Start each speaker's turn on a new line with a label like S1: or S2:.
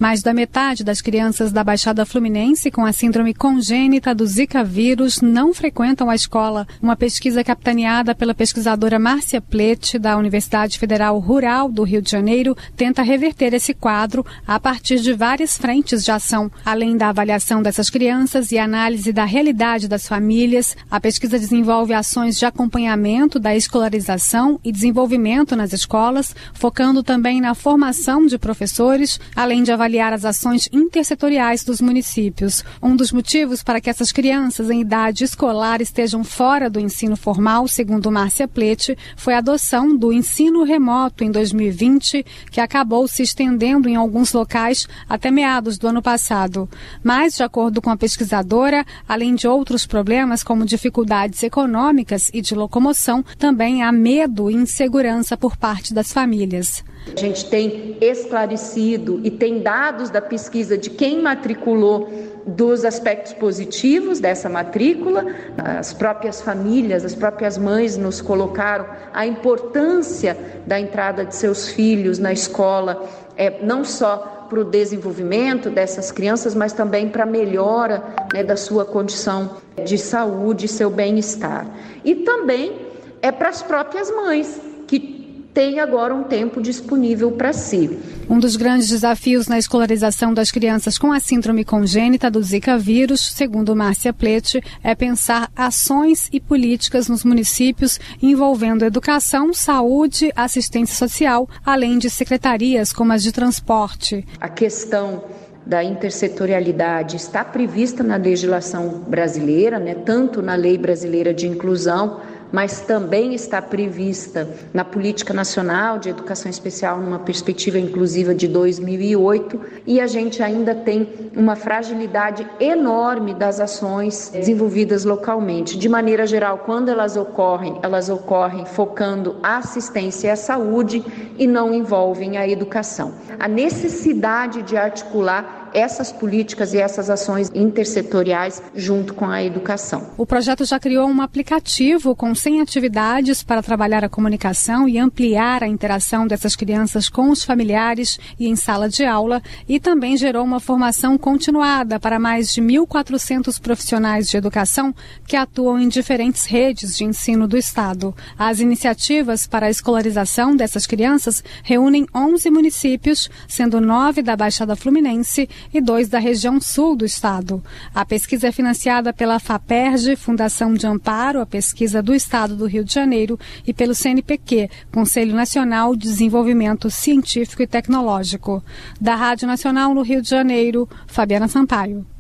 S1: Mais da metade das crianças da Baixada Fluminense com a síndrome congênita do Zika vírus não frequentam a escola. Uma pesquisa capitaneada pela pesquisadora Márcia Plete, da Universidade Federal Rural do Rio de Janeiro, tenta reverter esse quadro a partir de várias frentes de ação. Além da avaliação dessas crianças e análise da realidade das famílias, a pesquisa desenvolve ações de acompanhamento da escolarização e desenvolvimento nas escolas, focando também na formação de professores, além de avaliar as ações intersetoriais dos municípios. Um dos motivos para que essas crianças em idade escolar estejam fora do ensino formal, segundo Márcia Plete, foi a adoção do ensino remoto em 2020, que acabou se estendendo em alguns locais até meados do ano passado. Mas, de acordo com a pesquisadora, além de outros problemas como dificuldades econômicas e de locomoção, também há medo e insegurança por parte das famílias.
S2: A gente tem esclarecido e tem dados da pesquisa de quem matriculou dos aspectos positivos dessa matrícula. As próprias famílias, as próprias mães nos colocaram a importância da entrada de seus filhos na escola, não só para o desenvolvimento dessas crianças, mas também para a melhora, da sua condição de saúde e seu bem-estar. E também para as próprias mães, que tem agora um tempo disponível para si.
S1: Um dos grandes desafios na escolarização das crianças com a síndrome congênita do Zika vírus, segundo Márcia Plete, é pensar ações e políticas nos municípios envolvendo educação, saúde, assistência social, além de secretarias como as de transporte.
S2: A questão da intersetorialidade está prevista na legislação brasileira, tanto na Lei Brasileira de Inclusão, mas também está prevista na Política Nacional de Educação Especial, numa perspectiva inclusiva de 2008, e a gente ainda tem uma fragilidade enorme das ações desenvolvidas localmente. De maneira geral, quando elas ocorrem focando a assistência e a saúde e não envolvem a educação. A necessidade de articular essas políticas e essas ações intersetoriais junto com a educação.
S1: O projeto já criou um aplicativo com 100 atividades para trabalhar a comunicação e ampliar a interação dessas crianças com os familiares e em sala de aula, e também gerou uma formação continuada para mais de 1.400 profissionais de educação que atuam em diferentes redes de ensino do Estado. As iniciativas para a escolarização dessas crianças reúnem 11 municípios, sendo 9 da Baixada Fluminense e 2 da região sul do estado. A pesquisa é financiada pela FAPERJ, Fundação de Amparo à Pesquisa do Estado do Rio de Janeiro, e pelo CNPq, Conselho Nacional de Desenvolvimento Científico e Tecnológico. Da Rádio Nacional no Rio de Janeiro, Fabiana Sampaio.